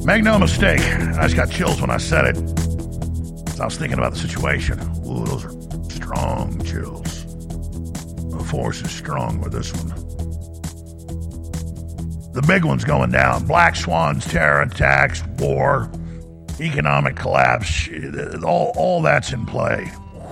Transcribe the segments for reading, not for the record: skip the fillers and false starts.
Make no mistake, I just got chills when I said it. I was thinking about the situation. Ooh, those are strong chills. The force is strong with this one. The big one's going down. Black swans, terror attacks, war, economic collapse. All that's in play.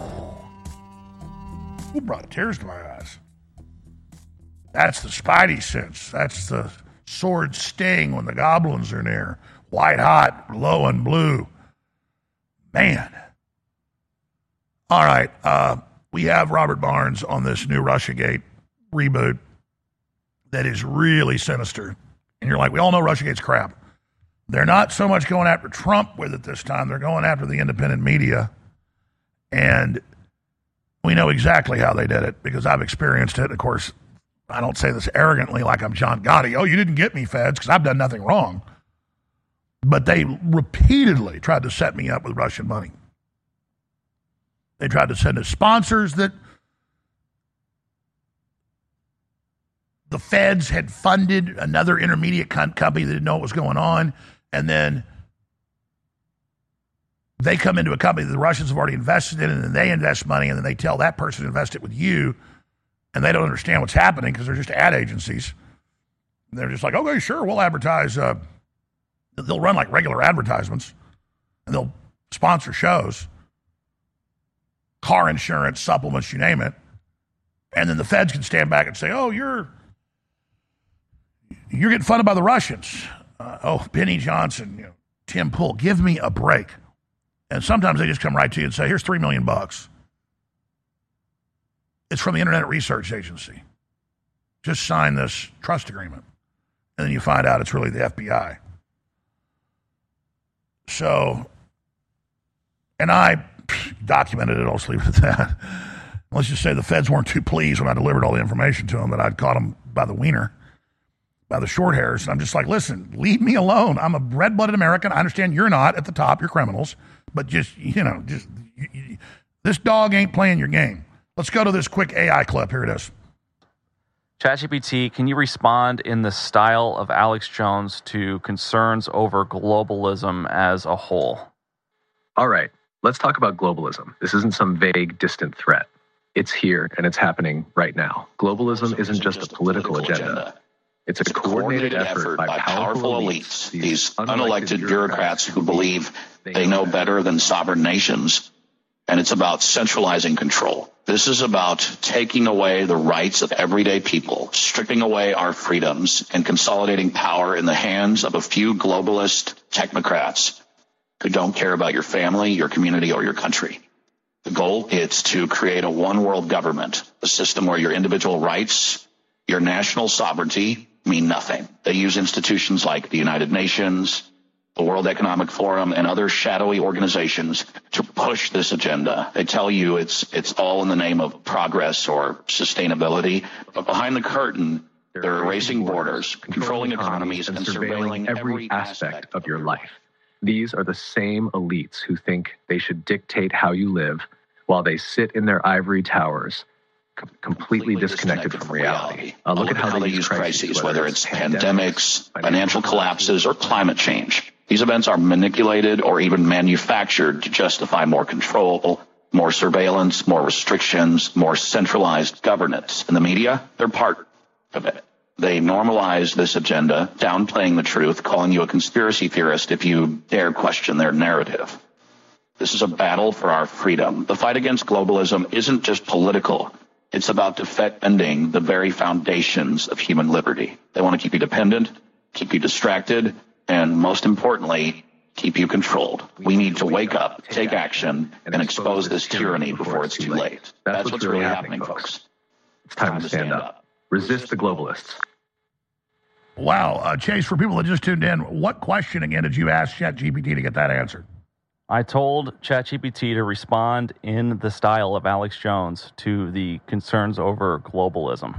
Who brought tears to my eyes? That's the Spidey sense. That's the sword sting when the goblins are near. White hot, low and blue. Man. All right. We have Robert Barnes on this new Russiagate reboot that is really sinister. And you're like, we all know Russiagate's crap. They're not so much going after Trump with it this time. They're going after the independent media. And we know exactly how they did it because I've experienced it. Of course, I don't say this arrogantly like I'm John Gotti. Oh, you didn't get me, feds, because I've done nothing wrong. But they repeatedly tried to set me up with Russian money. They tried to send us sponsors that the feds had funded another intermediate company that didn't know what was going on. And then they come into a company that the Russians have already invested in, and then they invest money, and then they tell that person to invest it with you, and they don't understand what's happening because they're just ad agencies. And they're just like, okay, sure, we'll advertise. They'll run like regular advertisements, and they'll sponsor shows, car insurance, supplements, you name it. And then the feds can stand back and say, oh, you're getting funded by the Russians. Benny Johnson, Tim Pool, give me a break. And sometimes they just come right to you and say, here's $3 million. It's from the Internet Research Agency. Just sign this trust agreement. And then you find out it's really the FBI. So, and I documented it, I'll just leave it at that. Let's just say the feds weren't too pleased when I delivered all the information to them that I'd caught them by the wiener, by the short hairs. And I'm just like, listen, leave me alone. I'm a red-blooded American. I understand you're not at the top. You're criminals. But this dog ain't playing your game. Let's go to this quick AI clip. Here it is. ChatGPT, can you respond in the style of Alex Jones to concerns over globalism as a whole? All right, let's talk about globalism. This isn't some vague, distant threat. It's here, and it's happening right now. Globalism isn't just a political agenda. It's a coordinated effort by powerful elites, these unelected bureaucrats who believe they know better than sovereign nations. And it's about centralizing control. This is about taking away the rights of everyday people, stripping away our freedoms, and consolidating power in the hands of a few globalist technocrats who don't care about your family, your community, or your country. The goal is to create a one-world government, a system where your individual rights, your national sovereignty mean nothing. They use institutions like the United Nations, the World Economic Forum, and other shadowy organizations to push this agenda. They tell you it's all in the name of progress or sustainability, but behind the curtain, they're erasing borders, controlling economies, and surveilling every aspect of your life. These are the same elites who think they should dictate how you live while they sit in their ivory towers, completely disconnected from reality. Look at how they use crises, whether it's pandemics, financial collapses, or climate change. These events are manipulated or even manufactured to justify more control, more surveillance, more restrictions, more centralized governance. And the media, they're part of it. They normalize this agenda, downplaying the truth, calling you a conspiracy theorist if you dare question their narrative. This is a battle for our freedom. The fight against globalism isn't just political. It's about defending the very foundations of human liberty. They want to keep you dependent, keep you distracted, and most importantly, keep you controlled. We need to wake up, take action, and expose this tyranny before it's too late. That's what's really happening, folks. It's time to stand up. Resist the globalists. Wow. Chase, for people that just tuned in, what question again did you ask ChatGPT to get that answered? I told ChatGPT to respond in the style of Alex Jones to the concerns over globalism.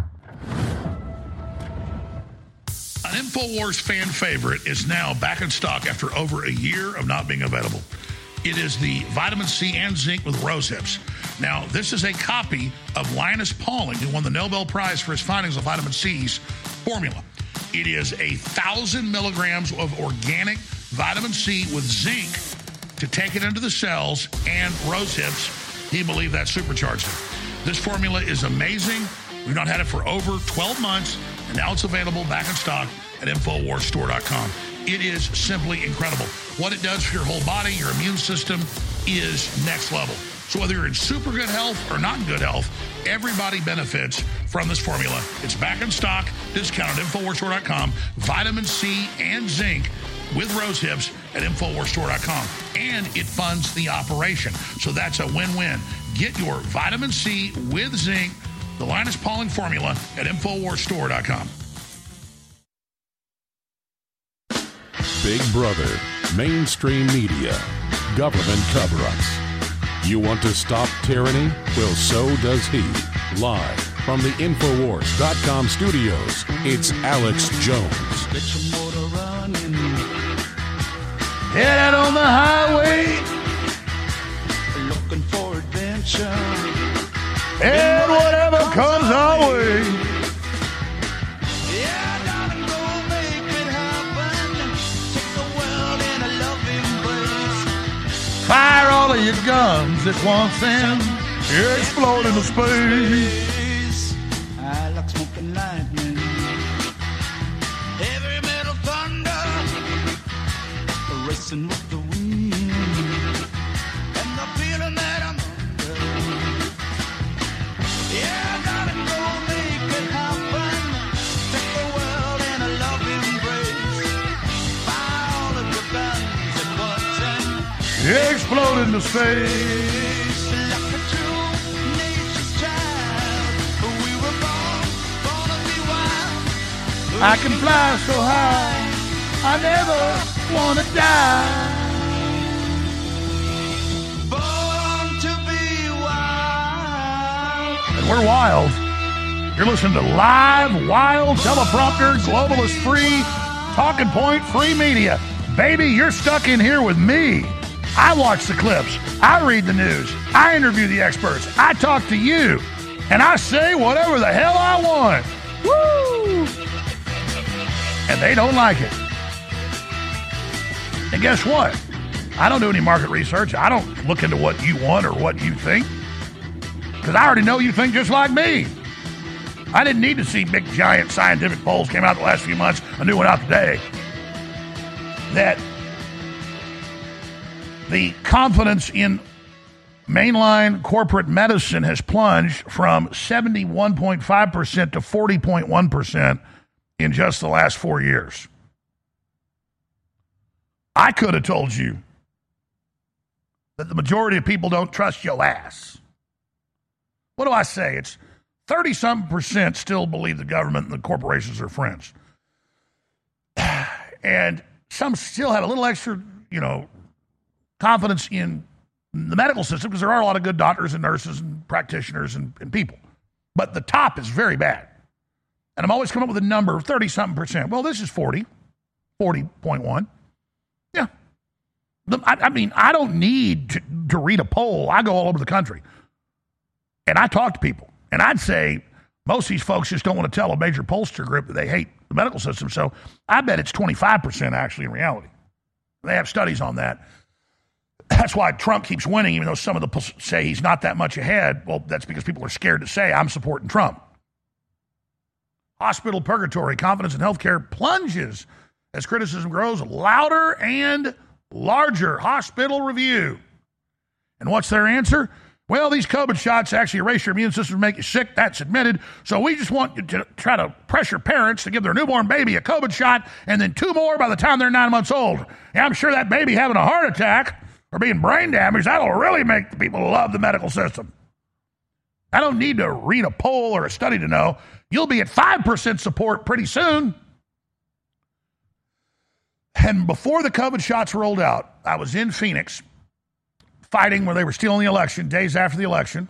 An InfoWars fan favorite is now back in stock after over a year of not being available. It is the vitamin C and zinc with rose hips. Now, this is a copy of Linus Pauling, who won the Nobel Prize for his findings of vitamin C's formula. It is 1,000 milligrams of organic vitamin C with zinc to take it into the cells, and rose hips, he believed that supercharged it. This formula is amazing. We've not had it for over 12 months, and now it's available back in stock at InfoWarsStore.com. It is simply incredible. What it does for your whole body, your immune system, is next level. So whether you're in super good health or not in good health, everybody benefits from this formula. It's back in stock, discounted at InfoWarsStore.com. Vitamin C and zinc with rose hips at InfoWarsStore.com. And it funds the operation. So that's a win-win. Get your vitamin C with zinc, the Linus Pauling formula, at InfoWarsStore.com. Big Brother, mainstream media, government cover-ups. You want to stop tyranny? Well, so does he. Live from the Infowars.com studios, it's Alex Jones. Get your motor running. Head out on the highway, Looking for adventure. and whatever comes our way. Yeah, darling, go make it happen. Take the world in a loving embrace. Fire all of your guns at once and explode into space. I like smoking lightning. Heavy metal thunder. Racing with the wind. And the feeling that I'm under. Yeah, darling, go make it happen. Take the world in a loving embrace. Fire all of your guns at once and Explode into space. like a true nature's child. We were born to be wild. I can fly so high, I never want to die. Born to be wild. And we're wild. You're listening to live, wild, teleprompter, globalist free, talking point free media. Baby, you're stuck in here with me. I watch the clips. I read the news. I interview the experts. I talk to you. And I say whatever the hell I want. Woo! And they don't like it. And guess what? I don't do any market research. I don't look into what you want or what you think. Because I already know you think just like me. I didn't need to see big, giant scientific polls came out the last few months. A new one out today. That the confidence in mainline corporate medicine has plunged from 71.5% to 40.1% in just the last 4 years. I could have told you that the majority of people don't trust your ass. What do I say? It's 30-something% still believe the government and the corporations are friends. And some still had a little extra, confidence in the medical system because there are a lot of good doctors and nurses and practitioners and people. But the top is very bad. And I'm always coming up with a number of 30-something%. Well, this is 40.1. Yeah. I mean, I don't need to read a poll. I go all over the country. And I talk to people. And I'd say most of these folks just don't want to tell a major pollster group that they hate the medical system. So I bet it's 25% actually in reality. They have studies on that. That's why Trump keeps winning, even though some of the say he's not that much ahead. Well, that's because people are scared to say, I'm supporting Trump. Hospital purgatory, confidence in healthcare plunges as criticism grows louder and larger. Hospital Review. And what's their answer? Well, these COVID shots actually erase your immune system and make you sick. That's admitted. So we just want you to try to pressure parents to give their newborn baby a COVID shot and then 2 more by the time they're 9 months old. Yeah, I'm sure that baby having a heart attack or being brain damaged, that'll really make the people love the medical system. I don't need to read a poll or a study to know. You'll be at 5% support pretty soon. And before the COVID shots rolled out, I was in Phoenix fighting where they were stealing the election, days after the election.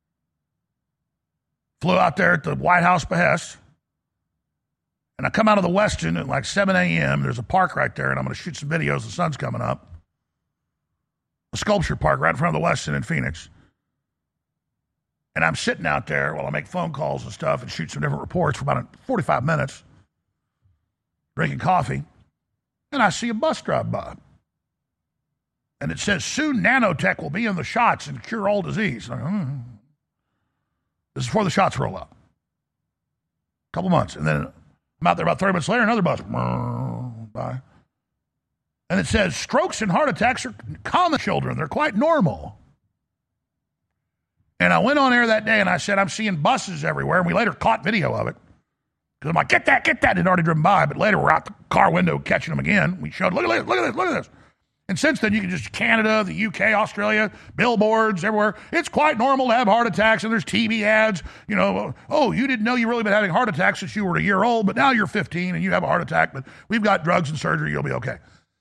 Flew out there at the White House behest. And I come out of the Westin at like 7 a.m. There's a park right there, and I'm going to shoot some videos. The sun's coming up. A sculpture park right in front of the Westin in Phoenix. And I'm sitting out there while I make phone calls and stuff and shoot some different reports for about 45 minutes, drinking coffee. and I see a bus drive by. And it says, soon nanotech will be in the shots and cure all disease. Like, This is before the shots roll out. A couple months. And then I'm out there about 30 minutes later, another bus by. And it says, strokes and heart attacks are common children. They're quite normal. And I went on air that day and I said, I'm seeing buses everywhere. And we later caught video of it. Because I'm like, get that. It had already driven by. But later we're out the car window catching them again. We showed, look at this. And since then, you can just Canada, the UK, Australia, billboards everywhere. It's quite normal to have heart attacks, and there's TV ads. You know, oh, you didn't know you really been having heart attacks since you were a year old, but now you're 15 and you have a heart attack, but we've got drugs and surgery, you'll be okay.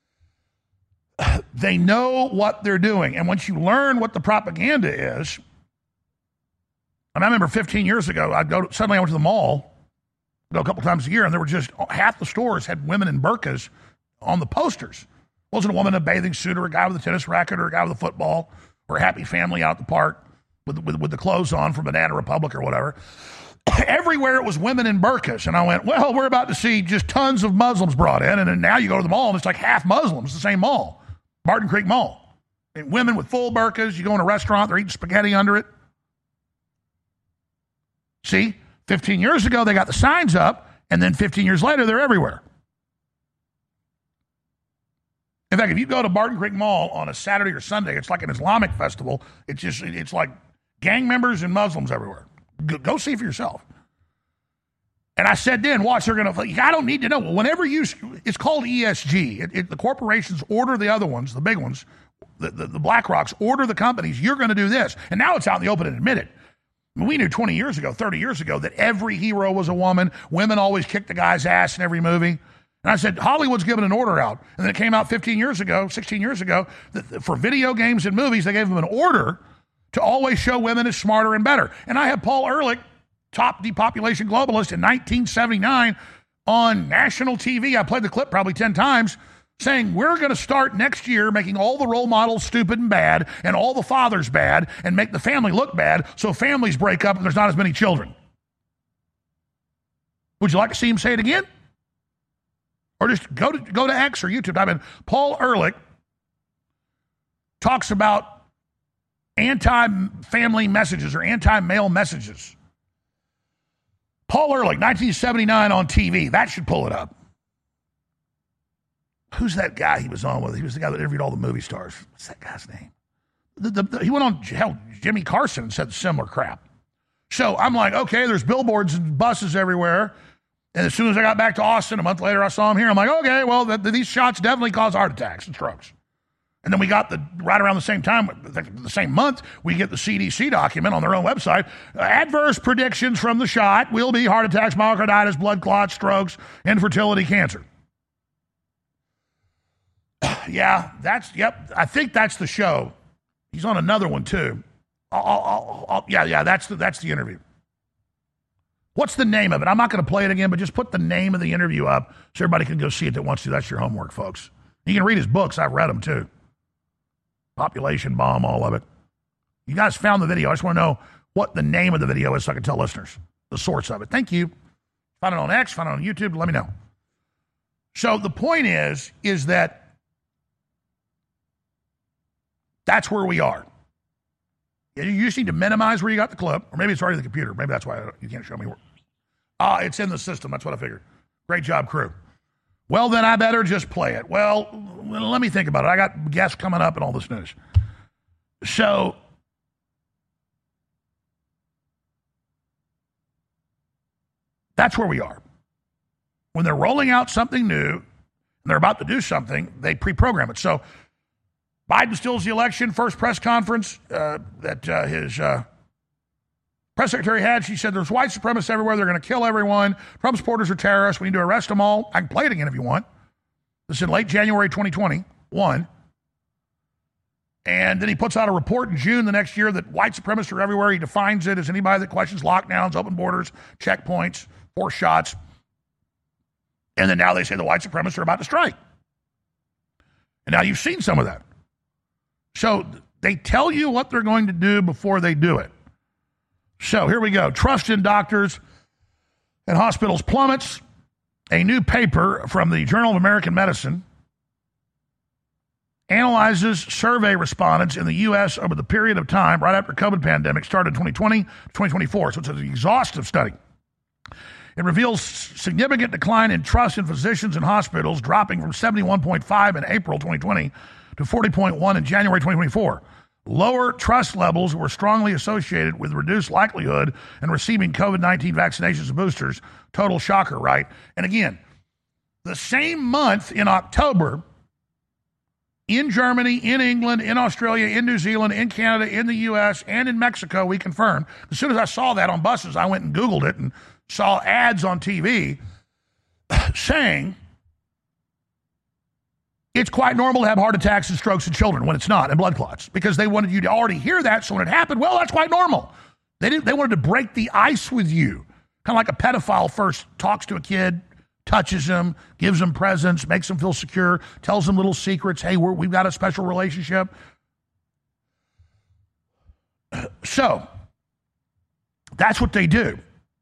They know what they're doing. And once you learn what the propaganda is, and I remember 15 years ago, suddenly I went to the mall, go a couple times a year, and there were just half the stores had women in burqas on the posters. Wasn't a woman in a bathing suit or a guy with a tennis racket or a guy with a football or a happy family out at the park with the clothes on from Banana Republic or whatever. Everywhere it was women in burqas. And I went, well, we're about to see just tons of Muslims brought in. And then now you go to the mall and it's like half Muslims, the same mall, Barton Creek Mall. And women with full burqas, you go in a restaurant, they're eating spaghetti under it. See, 15 years ago, they got the signs up, and then 15 years later, they're everywhere. In fact, if you go to Barton Creek Mall on a Saturday or Sunday, it's like an Islamic festival. It's like gang members and Muslims everywhere. Go see for yourself. And I said then, watch, they're going to, I don't need to know. Whenever it's called ESG. The corporations order the other ones, the big ones, the BlackRocks, order the companies, you're going to do this. And now it's out in the open and admitted. We knew 20 years ago, 30 years ago, that every hero was a woman. Women always kicked the guy's ass in every movie. And I said, Hollywood's given an order out. And then it came out 16 years ago, that for video games and movies, they gave them an order to always show women as smarter and better. And I have Paul Ehrlich, top depopulation globalist in 1979 on national TV. I played the clip probably 10 times saying, we're going to start next year making all the role models stupid and bad and all the fathers bad and make the family look bad so families break up and there's not as many children. Would you like to see him say it again? Or just go to X or YouTube. I mean, Paul Ehrlich talks about anti-family messages or anti-male messages. Paul Ehrlich, 1979 on TV. That should pull it up. Who's that guy he was on with? He was the guy that interviewed all the movie stars. What's that guy's name? He went on Jimmy Carson and said similar crap. So I'm like, okay, there's billboards and buses everywhere. And as soon as I got back to Austin, a month later, I saw him here. I'm like, okay, well, these shots definitely cause heart attacks and strokes. And then we got right around the same time, the same month, we get the CDC document on their own website. Adverse predictions from the shot will be heart attacks, myocarditis, blood clots, strokes, infertility, cancer. Yeah, I think that's the show. He's on another one, too. That's the interview. What's the name of it? I'm not going to play it again, but just put the name of the interview up so everybody can go see it that wants to. That's your homework, folks. You can read his books. I've read them, too. Population Bomb, all of it. You guys found the video. I just want to know what the name of the video is so I can tell listeners the source of it. Thank you. Find it on X, find it on YouTube. Let me know. So the point is that that's where we are. You just need to minimize where you got the clip, or maybe it's already in the computer. Maybe that's why you can't show me where. It's in the system. That's what I figured. Great job, crew. Well, then I better just play it. Well, let me think about it. I got guests coming up and all this news. So, that's where we are. When they're rolling out something new, and they're about to do something, they pre-program it. So, Biden steals the election. First press conference that his press secretary had, she said there's white supremacists everywhere. They're going to kill everyone. Trump supporters are terrorists. We need to arrest them all. I can play it again if you want. This is in late January 2021. And then he puts out a report in June the next year that white supremacists are everywhere. He defines it as anybody that questions lockdowns, open borders, checkpoints, force shots. And then now they say the white supremacists are about to strike. And now you've seen some of that. So they tell you what they're going to do before they do it. So here we go. Trust in doctors and hospitals plummets. A new paper from the Journal of American Medicine analyzes survey respondents in the U.S. over the period of time right after COVID pandemic started in 2020 to 2024. So it's an exhaustive study. It reveals significant decline in trust in physicians and hospitals, dropping from 71.5 in April 2020 to 40.1 in January 2024. Lower trust levels were strongly associated with reduced likelihood in receiving COVID-19 vaccinations and boosters. Total shocker, right? And again, the same month in October, in Germany, in England, in Australia, in New Zealand, in Canada, in the U.S., and in Mexico, we confirmed. As soon as I saw that on buses, I went and Googled it and saw ads on TV saying it's quite normal to have heart attacks and strokes in children when it's not, and blood clots, because they wanted you to already hear that. So when it happened, well, that's quite normal. They wanted to break the ice with you, kind of like a pedophile first talks to a kid, touches him, gives him presents, makes him feel secure, tells him little secrets. Hey, we've got a special relationship. So that's what they do.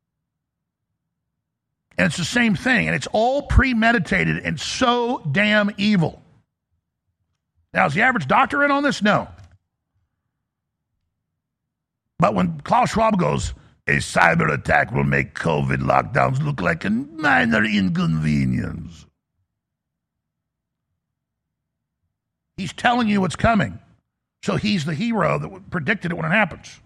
And it's the same thing, and it's all premeditated and so damn evil. Now, is the average doctor in on this? No. But when Klaus Schwab goes, a cyber attack will make COVID lockdowns look like a minor inconvenience, he's telling you what's coming. So he's the hero that predicted it when it happens.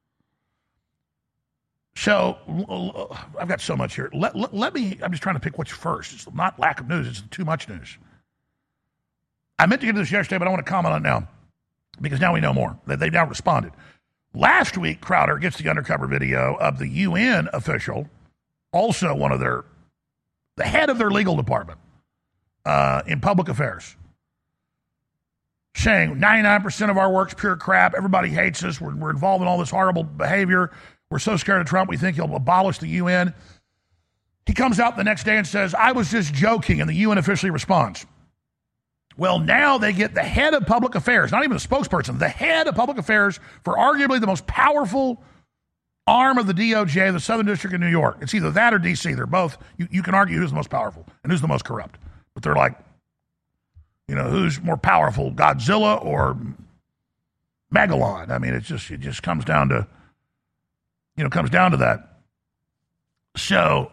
So I've got so much here. Let me, I'm just trying to pick what's first. It's not lack of news, it's too much news. I meant to get to this yesterday, but I want to comment on it now because now we know more. They've now responded. Last week, Crowder gets the undercover video of the UN official, also one of the head of their legal department in public affairs, saying 99% of our work's pure crap. Everybody hates us. We're involved in all this horrible behavior. We're so scared of Trump, we think he'll abolish the UN. He comes out the next day and says, I was just joking, and the UN officially responds. Well, now they get the head of public affairs, not even a spokesperson, the head of public affairs for arguably the most powerful arm of the DOJ, the Southern District of New York. It's either that or D.C. They're both, you can argue who's the most powerful and who's the most corrupt. But they're like, who's more powerful, Godzilla or Megalon? I mean, it just comes down to, that. So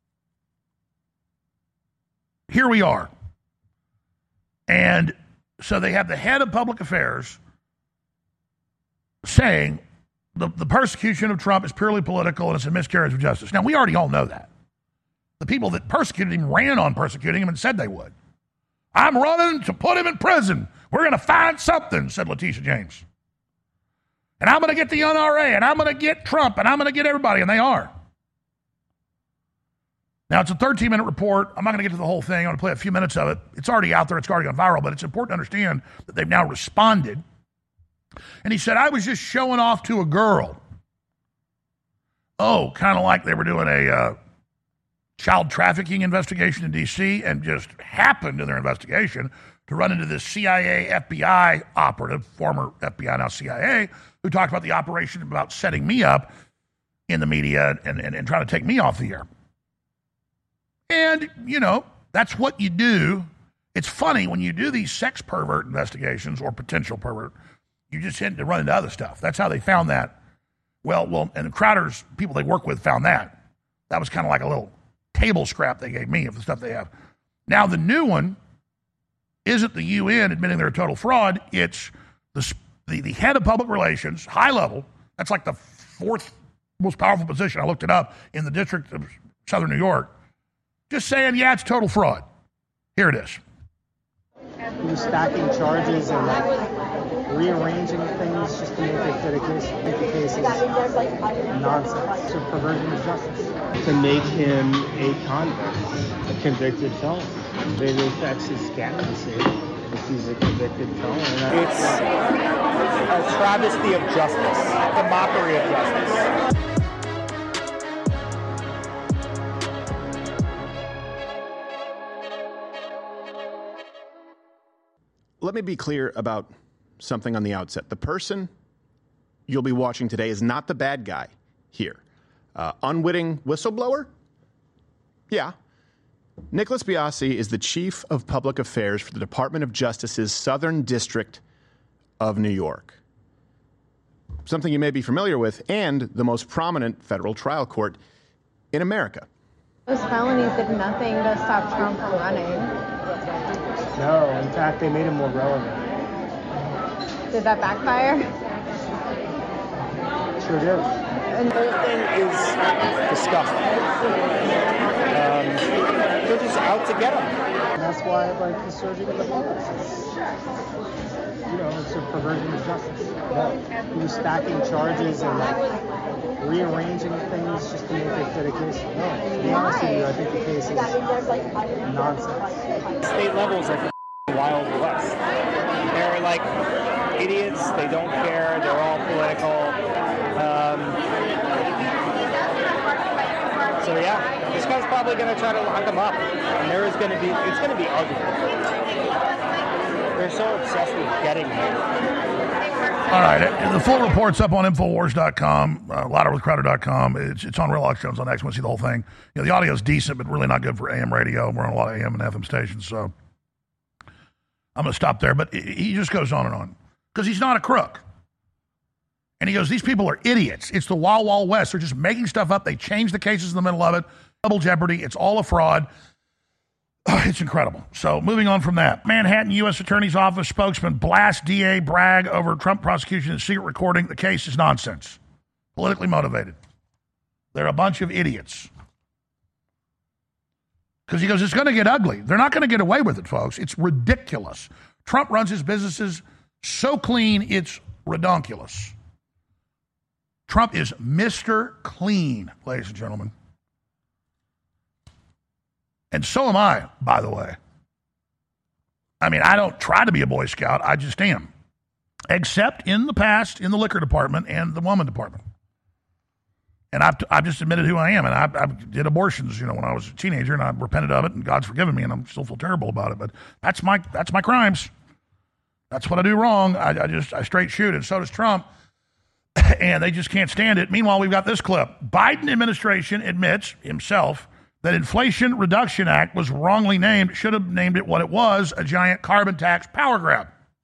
here we are. And so they have the head of public affairs saying the persecution of Trump is purely political and it's a miscarriage of justice. Now, we already all know that. The people that persecuted him ran on persecuting him and said they would. I'm running to put him in prison. We're going to find something, said Letitia James. And I'm going to get the NRA, and I'm going to get Trump, and I'm going to get everybody, and they are. Now, it's a 13-minute report. I'm not going to get to the whole thing. I'm going to play a few minutes of it. It's already out there. It's already gone viral, but it's important to understand that they've now responded. And he said, I was just showing off to a girl. Oh, kind of like they were doing a child trafficking investigation in D.C. and just happened in their investigation to run into this CIA, FBI operative, former FBI, now CIA, who talked about the operation about setting me up in the media and trying to take me off the air. And, that's what you do. It's funny, when you do these sex pervert investigations or potential pervert, you just tend to run into other stuff. That's how they found that. Well, and Crowder's people they work with found that. That was kind of like a little table scrap they gave me of the stuff they have. Now, the new one isn't the UN admitting they're a total fraud. It's the head of public relations, high level. That's like the fourth most powerful position. I looked it up in the District of Southern New York. Just saying, yeah, it's total fraud. Here it is. He was stacking charges and rearranging things just to make it fit a case. Make the case is nonsense. It's perversion of justice. To make him a convict, a convicted felon. It affects his candidacy if he's a convicted felon. It's a travesty of justice, the mockery of justice. Let me be clear about something on the outset. The person you'll be watching today is not the bad guy here. Unwitting whistleblower? Yeah. Nicholas Biasi is the Chief of Public Affairs for the Department of Justice's Southern District of New York. Something you may be familiar with, and the most prominent federal trial court in America. Those felonies did nothing to stop Trump from running. No, in fact, they made him more relevant. Did that backfire? Sure did. And The whole thing is disgusting. They're just out to get him. And that's why, like, the surging of the polls is, it's a perversion of justice. He was stacking charges and, rearranging things just to make it fit a case. No, to be honest with you, I think the case is nonsense. State level is like the Wild West. They're like idiots. They don't care. They're all political. So yeah, this guy's probably going to try to lock him up, and it's going to be ugly. They're so obsessed with getting him. All right, the full report's up on Infowars.com, louderwithcrowder.com. It's on Real Alex Jones on X. Want to see the whole thing? The audio's decent, but really not good for AM radio. We're on a lot of AM and FM stations, so I'm going to stop there. But he just goes on and on because he's not a crook. And he goes, these people are idiots. It's the Wild Wild West. They're just making stuff up. They change the cases in the middle of it. Double jeopardy. It's all a fraud. It's incredible. So moving on from that, Manhattan U.S. Attorney's Office spokesman blasts DA Bragg over Trump prosecution and secret recording. The case is nonsense. Politically motivated. They're a bunch of idiots. Because he goes, it's going to get ugly. They're not going to get away with it, folks. It's ridiculous. Trump runs his businesses so clean, it's redonkulous. Trump is Mr. Clean, ladies and gentlemen. And so am I, by the way. I mean, I don't try to be a Boy Scout. I just am. Except in the past, in the liquor department and the woman department. And I've just admitted who I am. And I did abortions, when I was a teenager, and I repented of it, and God's forgiven me, and I still feel terrible about it. But that's my crimes. That's what I do wrong. I straight shoot, and so does Trump. And they just can't stand it. Meanwhile, we've got this clip. Biden administration admits himself that Inflation Reduction Act was wrongly named, should have named it what it was, a giant carbon tax power grab.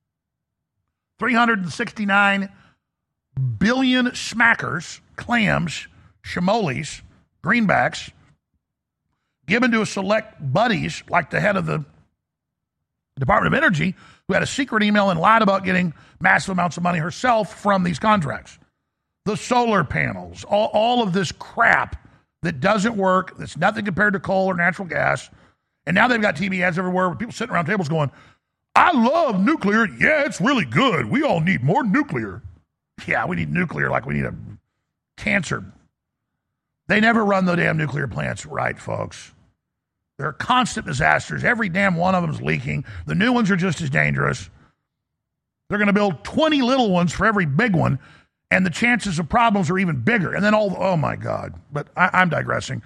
369 billion smackers, clams, chamolis, greenbacks, given to a select buddies like the head of the Department of Energy, who had a secret email and lied about getting massive amounts of money herself from these contracts. The solar panels, all of this crap that doesn't work, that's nothing compared to coal or natural gas. And now they've got TV ads everywhere with people sitting around tables going, I love nuclear. Yeah, it's really good. We all need more nuclear. Yeah, we need nuclear like we need a cancer. They never run the damn nuclear plants right, folks. They're constant disasters. Every damn one of them is leaking. The new ones are just as dangerous. They're going to build 20 little ones for every big one, and the chances of problems are even bigger. And then oh my God. But I'm digressing.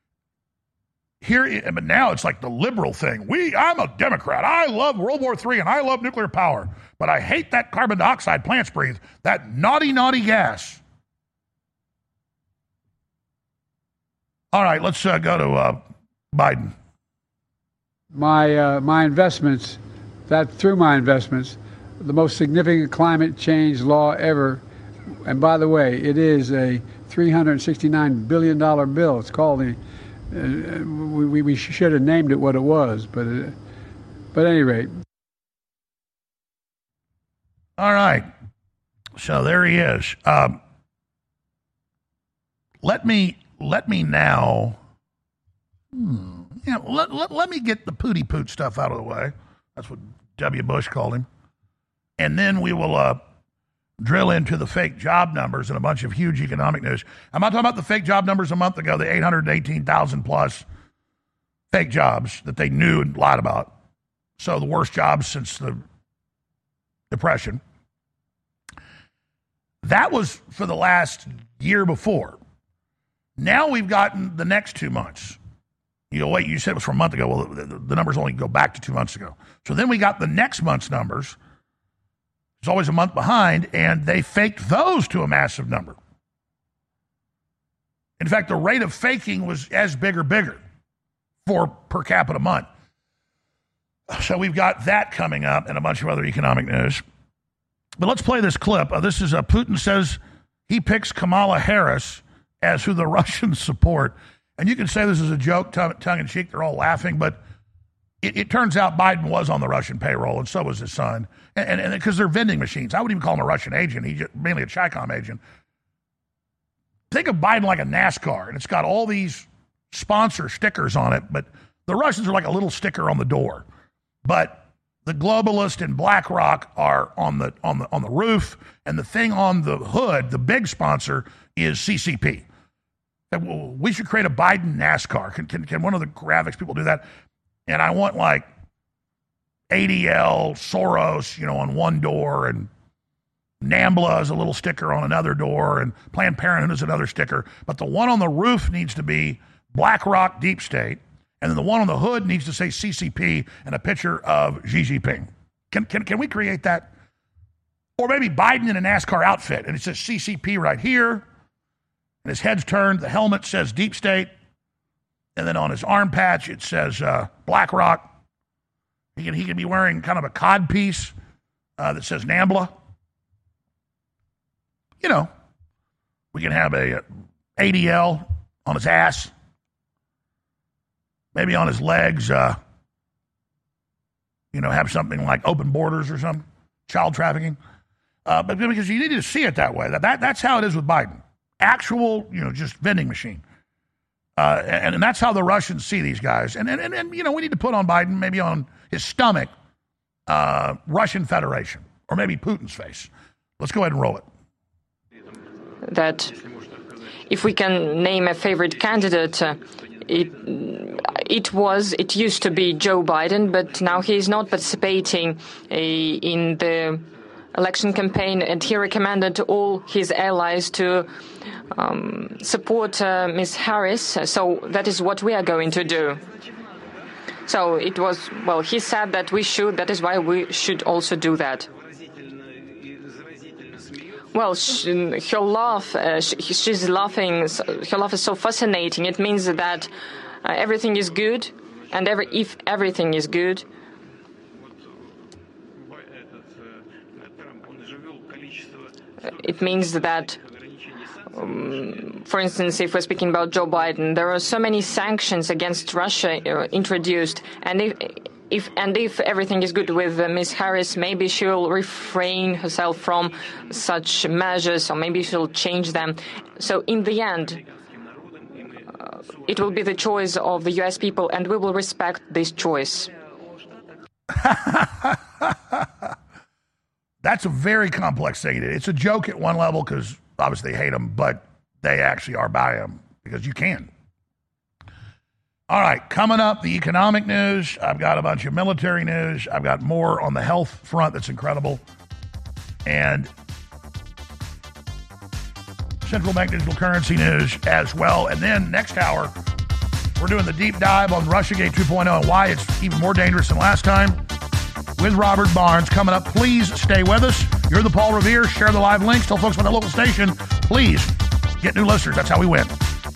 But now it's like the liberal thing. I'm a Democrat. I love World War III, and I love nuclear power. But I hate that carbon dioxide plants breathe, that naughty, naughty gas. All right, let's go to Biden. My investments, through my investments, the most significant climate change law ever. And by the way, it is a $369 billion bill. It's called we should have named it what it was, but at any rate. All right. So there he is. Let me now. Let me get the pooty poot stuff out of the way. That's what W. Bush called him. And then we will drill into the fake job numbers and a bunch of huge economic news. I'm not talking about the fake job numbers a month ago, the 818,000 plus fake jobs that they knew and lied about. So the worst jobs since the Depression. That was for the last year before. Now we've gotten the next 2 months. Wait, you said it was from a month ago. Well, the numbers only go back to 2 months ago. So then we got the next month's numbers. It's always a month behind, and they faked those to a massive number. In fact, the rate of faking was as big or bigger. for per capita month. So we've got that coming up and a bunch of other economic news. But let's play this clip. This is Putin says he picks Kamala Harris as who the Russians support. And you can say this is a joke, tongue-in-cheek. They're all laughing. But it turns out Biden was on the Russian payroll, and so was his son. And because they're vending machines. I wouldn't even call him a Russian agent. He's mainly a Chi-Com agent. Think of Biden like a NASCAR, and it's got all these sponsor stickers on it, but the Russians are like a little sticker on the door. But the globalist and BlackRock are on the roof, and the thing on the hood, the big sponsor, is CCP. And we should create a Biden NASCAR. Can one of the graphics people do that? And I want like ADL, Soros, on one door, and NAMBLA is a little sticker on another door, and Planned Parenthood is another sticker. But the one on the roof needs to be BlackRock Deep State, and then the one on the hood needs to say CCP and a picture of Xi Jinping. Can we create that? Or maybe Biden in a NASCAR outfit, and it says CCP right here, and his head's turned, the helmet says Deep State, and then on his arm patch it says BlackRock. He can be wearing kind of a cod piece that says NAMBLA. We can have a ADL on his ass, maybe on his legs, have something like open borders or something, child trafficking. But because you need to see it that way. That's how it is with Biden. Actual, just vending machine. And that's how the Russians see these guys. And we need to put on Biden, maybe on his stomach, Russian Federation, or maybe Putin's face. Let's go ahead and roll it. That if we can name a favorite candidate, it used to be Joe Biden, but now he is not participating in the election campaign, and he recommended all his allies to support Ms. Harris. So that is what we are going to do. So he said that we should. That is why we should also do that. Well, her laugh, she's laughing. Her laugh is so fascinating. It means that everything is good, and if everything is good, it means that, for instance, if we're speaking about Joe Biden, there are so many sanctions against Russia introduced, and if everything is good with Ms. Harris, maybe she'll refrain herself from such measures, or maybe she'll change them. So in the end, it will be the choice of the U.S. people, and we will respect this choice. That's a very complex thing. It's a joke at one level because obviously they hate him, but they actually are by him because you can. All right, coming up, the economic news. I've got a bunch of military news. I've got more on the health front that's incredible. And central bank digital currency news as well. And then next hour, we're doing the deep dive on Russiagate 2.0 and why it's even more dangerous than last time with Robert Barnes coming up. Please stay with us. You're the Paul Revere. Share the live links. Tell folks about the local station. Please get new listeners. That's how we win.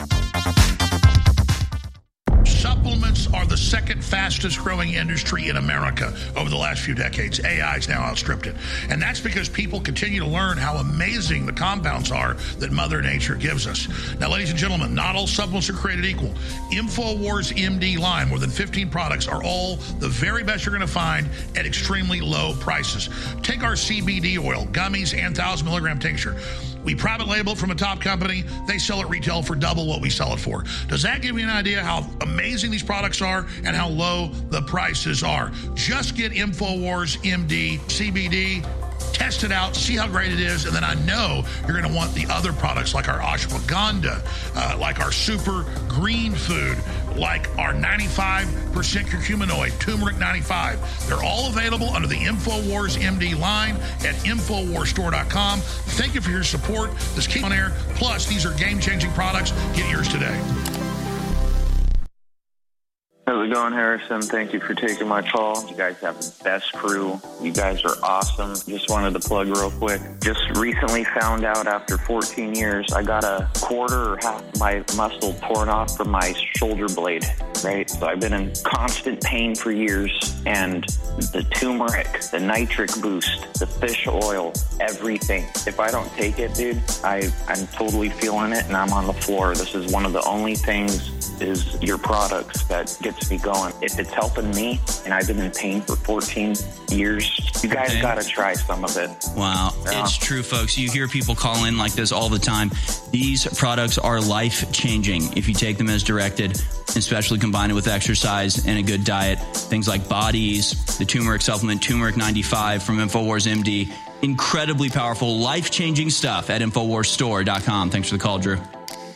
Supplements are the second fastest growing industry in America over the last few decades. AI's now outstripped it. And that's because people continue to learn how amazing the compounds are that Mother Nature gives us. Now, ladies and gentlemen, not all supplements are created equal. InfoWars MD line, more than 15 products, are all the very best you're going to find at extremely low prices. Take our CBD oil, gummies, and 1,000 milligram tincture. We private label it from a top company. They sell it retail for double what we sell it for. Does that give you an idea how amazing these products are and how low the prices are? Just get InfoWars MD CBD, test it out, see how great it is, and then I know you're going to want the other products like our ashwagandha, like our super green food, like our 95% curcuminoid, turmeric 95. They're all available under the InfoWars MD line at InfoWarsStore.com. Thank you for your support. This keep on air. Plus, these are game-changing products. Get yours today. How's it going, Harrison? Thank you for taking my call. You guys have the best crew. You guys are awesome. Just wanted to plug real quick. Just recently found out after 14 years, I got a quarter or half of my muscle torn off from my shoulder blade, right? So I've been in constant pain for years, and the turmeric, the nitric boost, the fish oil, everything. If I don't take it, dude, I'm totally feeling it, and I'm on the floor. This is one of the only things is your products that gets me going. If it's helping me, and I've been in pain for 14 years, you guys got to try some of it. Wow. Yeah. It's true, folks. You hear people call in like this all the time. These products are life-changing if you take them as directed, especially combined with exercise and a good diet. Things like Bodies, the turmeric supplement, Turmeric 95 from InfoWars MD. Incredibly powerful, life-changing stuff at InfoWarsStore.com. Thanks for the call, Drew.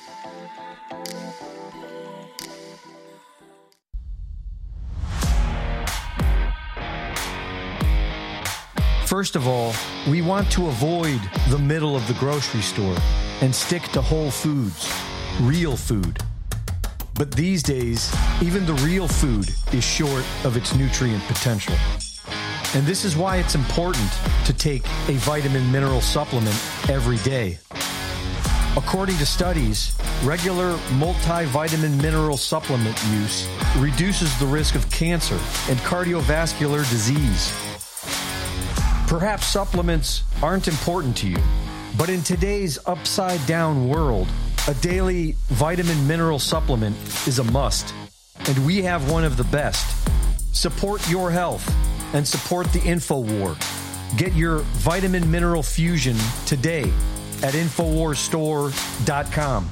First of all, we want to avoid the middle of the grocery store and stick to whole foods, real food. But these days, even the real food is short of its nutrient potential. And this is why it's important to take a vitamin mineral supplement every day. According to studies, regular multivitamin mineral supplement use reduces the risk of cancer and cardiovascular disease. Perhaps supplements aren't important to you, but in today's upside-down world, a daily vitamin mineral supplement is a must, and we have one of the best. Support your health and support the InfoWar. Get your vitamin mineral fusion today at InfoWarsStore.com.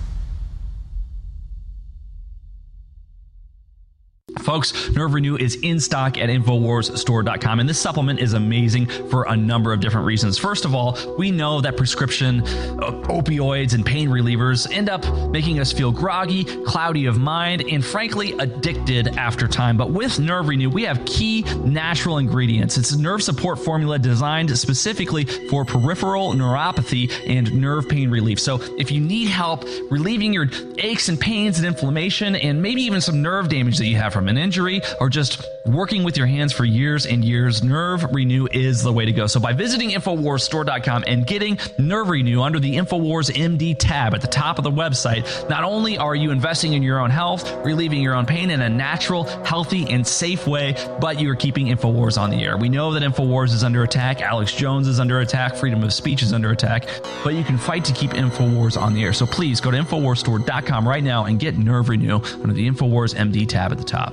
Folks, Nerve Renew is in stock at InfoWarsStore.com, and this supplement is amazing for a number of different reasons. First of all, we know that prescription opioids and pain relievers end up making us feel groggy, cloudy of mind, and frankly, addicted after time. But with Nerve Renew, we have key natural ingredients. It's a nerve support formula designed specifically for peripheral neuropathy and nerve pain relief. So if you need help relieving your aches and pains and inflammation, and maybe even some nerve damage that you have from an injury or just working with your hands for years and years, Nerve Renew is the way to go. So by visiting InfoWarsStore.com and getting Nerve Renew under the InfoWars MD tab at the top of the website, not only are you investing in your own health, relieving your own pain in a natural, healthy, and safe way, but you are keeping InfoWars on the air. We know that InfoWars is under attack. Alex Jones is under attack. Freedom of speech is under attack. But you can fight to keep InfoWars on the air. So please go to InfoWarsStore.com right now and get Nerve Renew under the InfoWars MD tab at the top.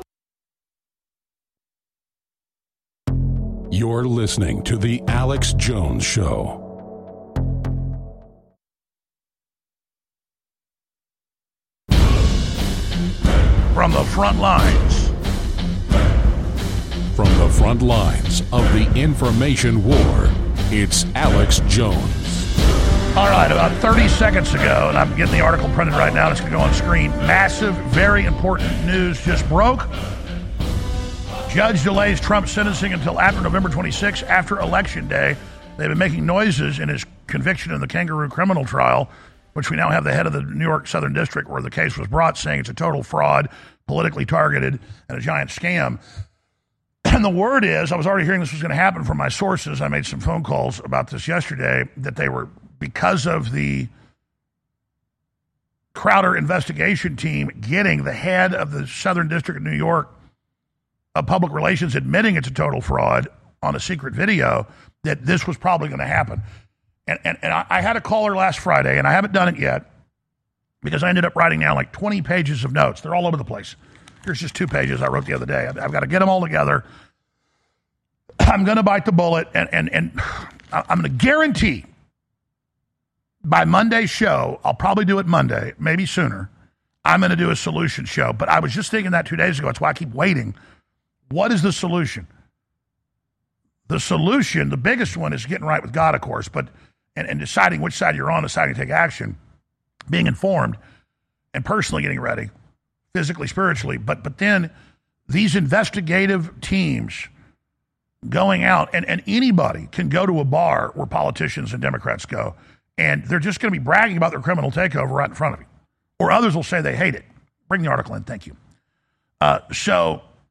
You're listening to The Alex Jones Show. From the front lines. From the front lines of the information war, it's Alex Jones. All right, about 30 seconds ago, and I'm getting the article printed right now, it's going to go on screen. Massive, very important news just broke. Judge delays Trump's sentencing until after November 26, after Election Day. They've been making noises in his conviction in the kangaroo criminal trial, which we now have the head of the New York Southern District where the case was brought, saying it's a total fraud, politically targeted, and a giant scam. And the word is, I was already hearing this was going to happen from my sources. I made some phone calls about this yesterday, that they were, because of the Crowder investigation team getting the head of the Southern District of New York of Public Relations admitting it's a total fraud on a secret video, that this was probably going to happen. And I had a caller last Friday, and I haven't done it yet because I ended up writing down like 20 pages of notes. They're all over the place. Here's just 2 pages I wrote the other day. I've got to get them all together. I'm going to bite the bullet, and I'm going to guarantee by Monday's show, I'll probably do it Monday, maybe sooner, I'm going to do a solution show. But I was just thinking that 2 days ago. That's why I keep waiting. What is the solution? The solution, the biggest one, is getting right with God, of course, but and deciding which side you're on, deciding to take action, being informed, and personally getting ready, physically, spiritually. But then these investigative teams going out, and anybody can go to a bar where politicians and Democrats go, and they're just going to be bragging about their criminal takeover right in front of you. Or others will say they hate it. Bring the article in, thank you. So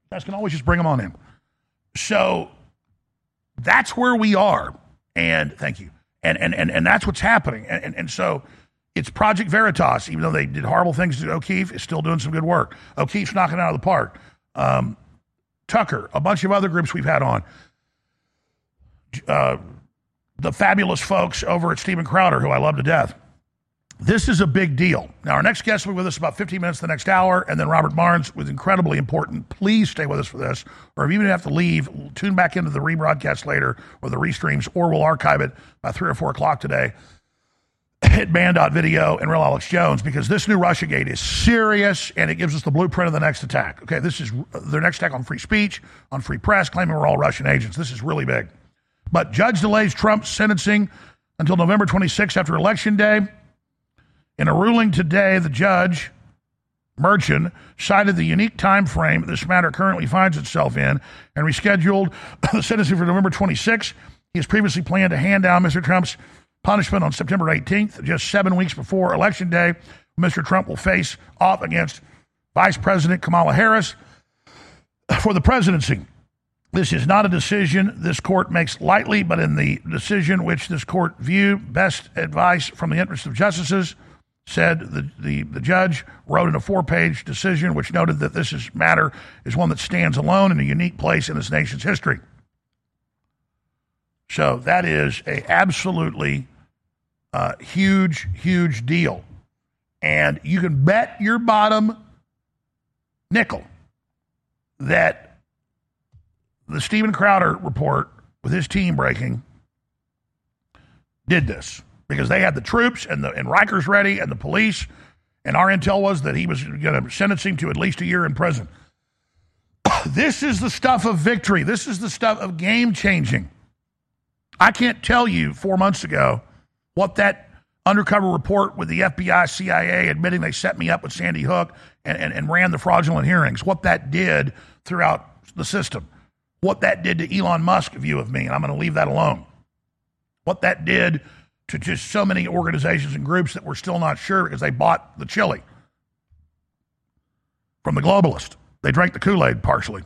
guys can always just bring them on in. So that's where we are. And thank you. And that's what's happening. And so it's Project Veritas, even though they did horrible things to O'Keefe, is still doing some good work. O'Keefe's knocking it out of the park. Tucker, a bunch of other groups we've had on. The fabulous folks over at Steven Crowder, who I love to death. This is a big deal. Now, our next guest will be with us about 15 minutes the next hour, and then Robert Barnes was incredibly important. Please stay with us for this, or if you even have to leave, tune back into the rebroadcast later or the restreams, or we'll archive it by 3 or 4 o'clock today. Hit Band.video and Real Alex Jones, because this new Russiagate is serious, and it gives us the blueprint of the next attack. Okay, this is their next attack on free speech, on free press, claiming we're all Russian agents. This is really big. But judge delays Trump's sentencing until November 26th after Election Day. In a ruling today, the judge, Merchan, cited the unique time frame this matter currently finds itself in and rescheduled the sentencing for November 26th. He has previously planned to hand down Mr. Trump's punishment on September 18th, just 7 weeks before Election Day. Mr. Trump will face off against Vice President Kamala Harris for the presidency. This is not a decision this court makes lightly, but in the decision which this court viewed best advice from the interest of justices, said the judge wrote in a 4-page decision which noted that this matter is one that stands alone in a unique place in this nation's history. So that is a absolutely huge, huge deal. And you can bet your bottom nickel that the Steven Crowder report with his team breaking did this, because they had the troops and Rikers ready and the police, and our intel was that he was going to sentence him to at least a year in prison. This is the stuff of victory. This is the stuff of game changing. I can't tell you 4 months ago what that undercover report with the FBI, CIA admitting they set me up with Sandy Hook and ran the fraudulent hearings, what that did throughout the system, what that did to Elon Musk's view of me, and I'm going to leave that alone. What that did to just so many organizations and groups that we're still not sure because they bought the chili from the globalist. They drank the Kool-Aid partially.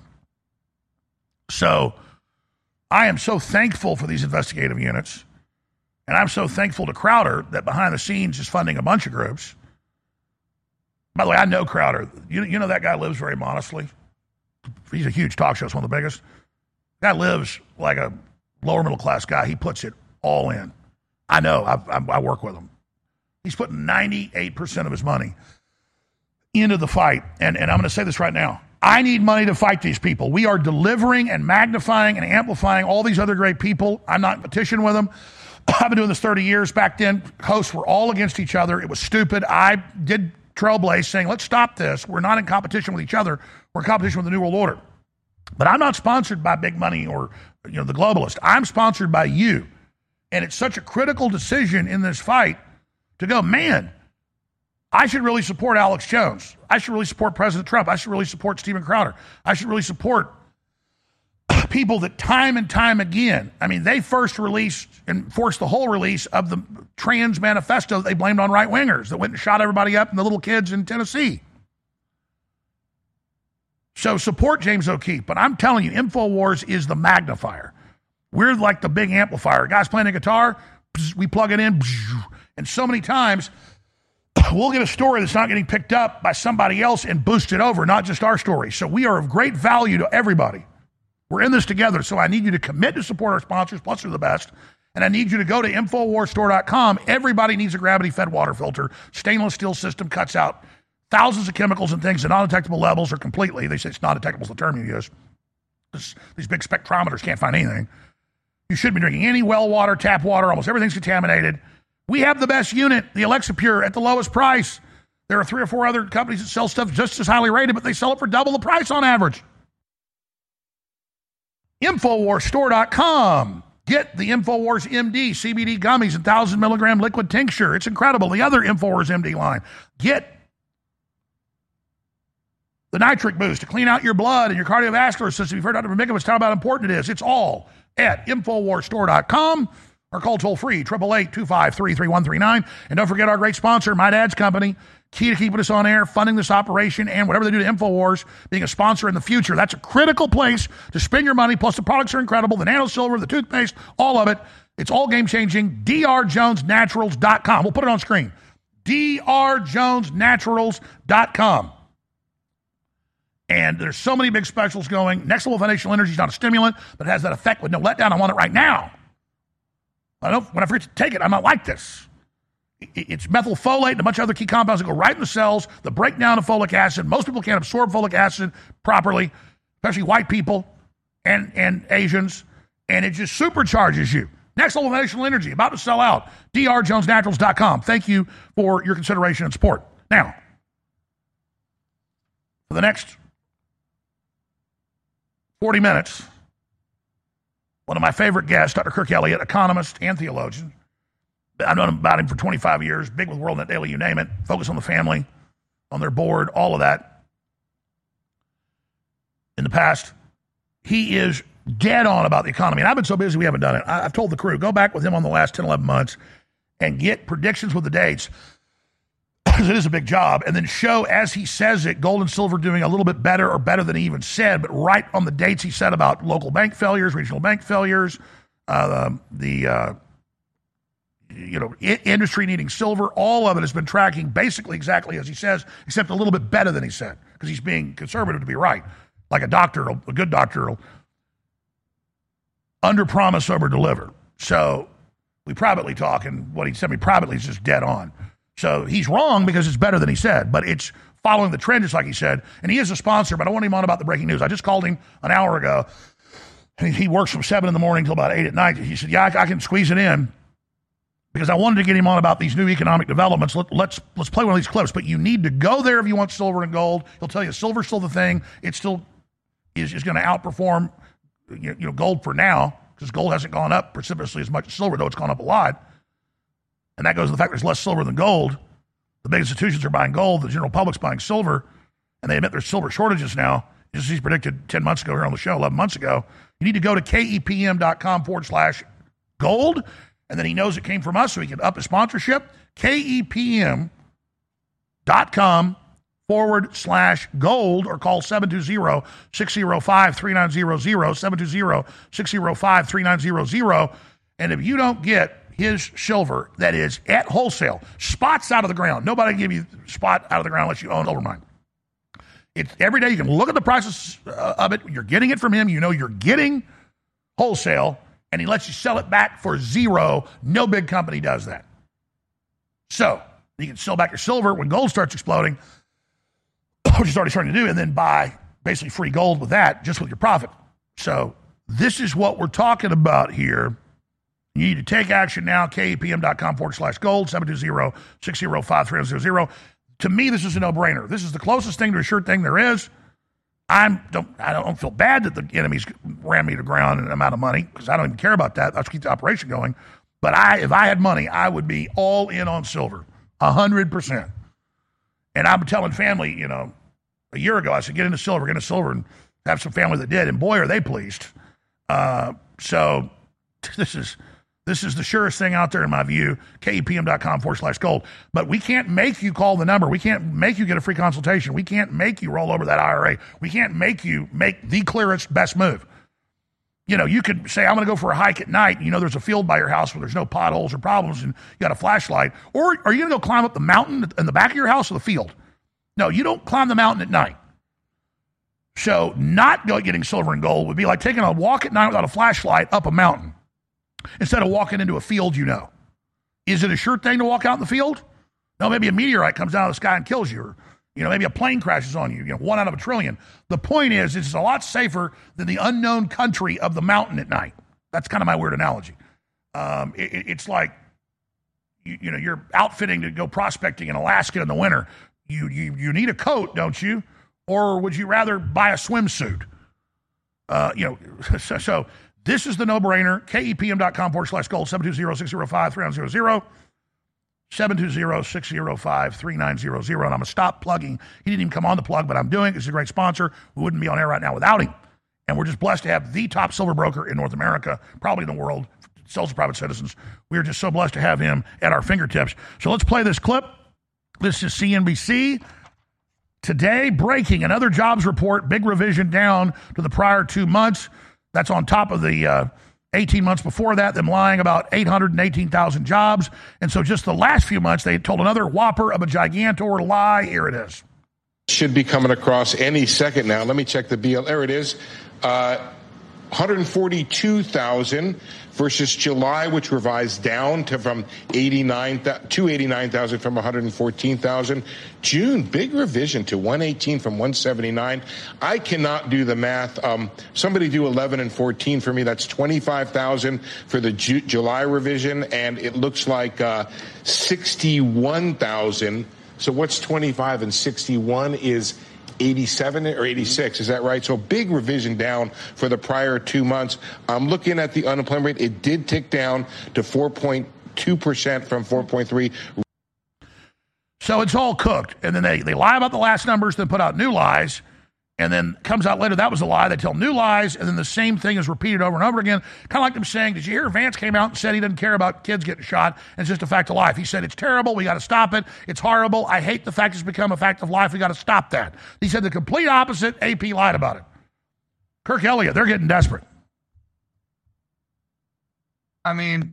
So I am so thankful for these investigative units, and I'm so thankful to Crowder that behind the scenes is funding a bunch of groups. By the way, I know Crowder. You know that guy lives very modestly. He's a huge talk show. It's one of the biggest. Guy lives like a lower middle class guy. He puts it all in. I know. I work with him. He's putting 98% of his money into the fight. And I'm going to say this right now. I need money to fight these people. We are delivering and magnifying and amplifying all these other great people. I'm not in competition with them. I've been doing this 30 years. Back then, hosts were all against each other. It was stupid. I did trailblaze saying, let's stop this. We're not in competition with each other. We're in competition with the New World Order. But I'm not sponsored by big money or the globalist. I'm sponsored by you. And it's such a critical decision in this fight to go, man, I should really support Alex Jones. I should really support President Trump. I should really support Steven Crowder. I should really support people that time and time again, I mean, they first released and forced the whole release of the trans manifesto that they blamed on right-wingers that went and shot everybody up and the little kids in Tennessee. So support James O'Keefe. But I'm telling you, InfoWars is the magnifier. We're like the big amplifier. Guys playing a guitar, we plug it in, and so many times we'll get a story that's not getting picked up by somebody else and boost it over, not just our story. So we are of great value to everybody. We're in this together, so I need you to commit to support our sponsors, plus they're the best, and I need you to go to InfoWarsStore.com. Everybody needs a gravity-fed water filter. Stainless steel system cuts out thousands of chemicals and things at non-detectable levels or completely. They say it's non-detectable is the term you use. These big spectrometers can't find anything. You shouldn't be drinking any well water, tap water. Almost everything's contaminated. We have the best unit, the Alexa Pure, at the lowest price. There are 3 or 4 other companies that sell stuff just as highly rated, but they sell it for double the price on average. InfoWarsStore.com. Get the InfoWars MD CBD gummies and 1,000 milligram liquid tincture. It's incredible. The other InfoWars MD line. Get the nitric boost to clean out your blood and your cardiovascular system. You've heard Dr. Mikovits talk about how important it is. It's all at InfoWarsStore.com. or call toll-free, 888-253-3139. And don't forget our great sponsor, My Dad's Company, key to keeping us on air, funding this operation, and whatever they do to InfoWars, being a sponsor in the future. That's a critical place to spend your money, plus the products are incredible, the nano silver, the toothpaste, all of it. It's all game-changing. drjonesnaturals.com. We'll put it on screen. drjonesnaturals.com. And there's so many big specials going. Next Level Foundational Energy is not a stimulant, but it has that effect with no letdown. I want it right now. I know when I forget to take it, I'm not like this. It's methylfolate and a bunch of other key compounds that go right in the cells, the breakdown of folic acid. Most people can't absorb folic acid properly, especially white people and Asians, and it just supercharges you. Next Level Foundational Energy, about to sell out. drjonesnaturals.com. Thank you for your consideration and support. Now, for the next 40 minutes, one of my favorite guests, Dr. Kirk Elliott, economist and theologian. I've known about him for 25 years, big with WorldNet Daily, you name it, focus on the family, on their board, all of that. In the past, he is dead on about the economy. And I've been so busy we haven't done it. I've told the crew, go back with him on the last 10, 11 months and get predictions with the dates, because it is a big job, and then show as he says it, gold and silver doing a little bit better or better than he even said, but right on the dates he said about local bank failures, regional bank failures, industry needing silver, all of it has been tracking basically exactly as he says, except a little bit better than he said, because he's being conservative to be right. Like a doctor, a good doctor will under-promise, over-deliver. So we privately talk, and what he sent me privately is just dead on. So he's wrong because it's better than he said, but it's following the trend, just like he said. And he is a sponsor, but I want him on about the breaking news. I just called him an hour ago, and he works from 7 in the morning till about 8 at night. He said, yeah, I can squeeze it in, because I wanted to get him on about these new economic developments. Let's play one of these clips. But you need to go there if you want silver and gold. He'll tell you silver's still the thing. It still is going to outperform gold for now, because gold hasn't gone up precipitously as much as silver, though it's gone up a lot. And that goes to the fact there's less silver than gold. The big institutions are buying gold. The general public's buying silver. And they admit there's silver shortages now, just as he's predicted 10 months ago here on the show, 11 months ago. You need to go to kepm.com/gold. And then he knows it came from us, so he can up his sponsorship. kepm.com/gold, or call 720-605-3900, 720-605-3900. And if you don't get his silver that is at wholesale, spots out of the ground. Nobody can give you spot out of the ground unless you own Silvermine. It's every day. You can look at the prices of it. You're getting it from him. You know you're getting wholesale, and he lets you sell it back for zero. No big company does that. So you can sell back your silver when gold starts exploding, which is already starting to do, and then buy basically free gold with that, just with your profit. So this is what we're talking about here. You need to take action now. KEPM.com/gold, 720-605-3000. To me, this is a no-brainer. This is the closest thing to a sure thing there is. I don't feel bad that the enemies ran me to ground and I'm out of money, because I don't even care about that. Let's keep the operation going. But if I had money, I would be all in on silver, 100%. And I'm telling family, a year ago, I said, get into silver, and have some family that did. And boy, are they pleased. So this is the surest thing out there in my view, KEPM.com/gold. But we can't make you call the number. We can't make you get a free consultation. We can't make you roll over that IRA. We can't make you make the clearest, best move. You could say, I'm going to go for a hike at night. There's a field by your house where there's no potholes or problems and you got a flashlight. Or are you going to go climb up the mountain in the back of your house or the field? No, you don't climb the mountain at night. So not getting silver and gold would be like taking a walk at night without a flashlight up a mountain instead of walking into a field. Is it a sure thing to walk out in the field? No, maybe a meteorite comes down out of the sky and kills you, or maybe a plane crashes on you, 1 out of a trillion. The point is, it's a lot safer than the unknown country of the mountain at night. That's kind of my weird analogy. It's like, you're outfitting to go prospecting in Alaska in the winter. You need a coat, don't you? Or would you rather buy a swimsuit? So this is the no-brainer. KEPM.com/gold, 720-605-3900, 720-605-3900. And I'm going to stop plugging. He didn't even come on the plug, but I'm doing it. He's a great sponsor. We wouldn't be on air right now without him. And we're just blessed to have the top silver broker in North America, probably in the world, also private citizens. We are just so blessed to have him at our fingertips. So let's play this clip. This is CNBC. Today, breaking another jobs report, big revision down to the prior 2 months. That's on top of the 18 months before that, them lying about 818,000 jobs. And so just the last few months, they told another whopper of a gigantor lie. Here it is. Should be coming across any second now. Let me check the BL. There it is. 142,000 versus July, which revised down to from 289,000 from 114,000. June, big revision to 118 from 179. I cannot do the math. Somebody do 11 and 14 for me. That's 25,000 for the July revision, and it looks like 61,000. So what's 25 and 61 is 87 or 86, is that right? So big revision down for the prior 2 months. I'm looking at the unemployment rate. It did tick down to 4.2% from 4.3. So it's all cooked. And then they lie about the last numbers, then put out new lies. And then comes out later, that was a lie. They tell new lies, and then the same thing is repeated over and over again. Kind of like them saying, did you hear Vance came out and said he doesn't care about kids getting shot, and it's just a fact of life. He said, it's terrible, we got to stop it, it's horrible, I hate the fact it's become a fact of life, we got to stop that. He said the complete opposite, AP lied about it. Kirk Elliott, they're getting desperate. I mean,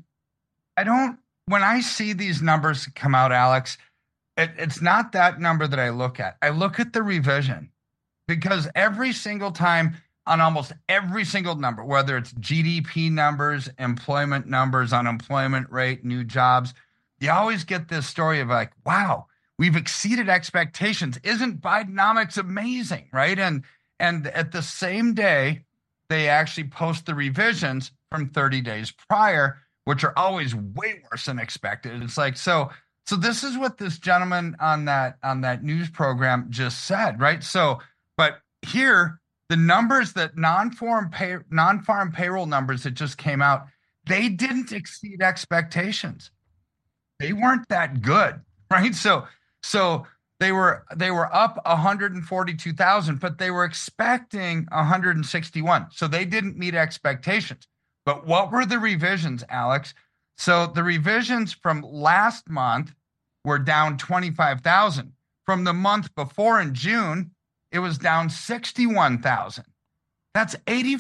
when I see these numbers come out, Alex, it's not that number that I look at. I look at the revision. Because every single time on almost every single number, whether it's GDP numbers, employment numbers, unemployment rate, new jobs, you always get this story of like, wow, we've exceeded expectations. Isn't Bidenomics amazing, right? And at the same day, they actually post the revisions from 30 days prior, which are always way worse than expected. It's like, so this is what this gentleman on that news program just said, right? But here, the numbers that non-farm payroll numbers that just came out, they didn't exceed expectations. They weren't that good, right? So they were up 142,000, but they were expecting 161. So they didn't meet expectations. But what were the revisions, Alex? So the revisions from last month were down 25,000. From the month before in June, it was down 61,000. That's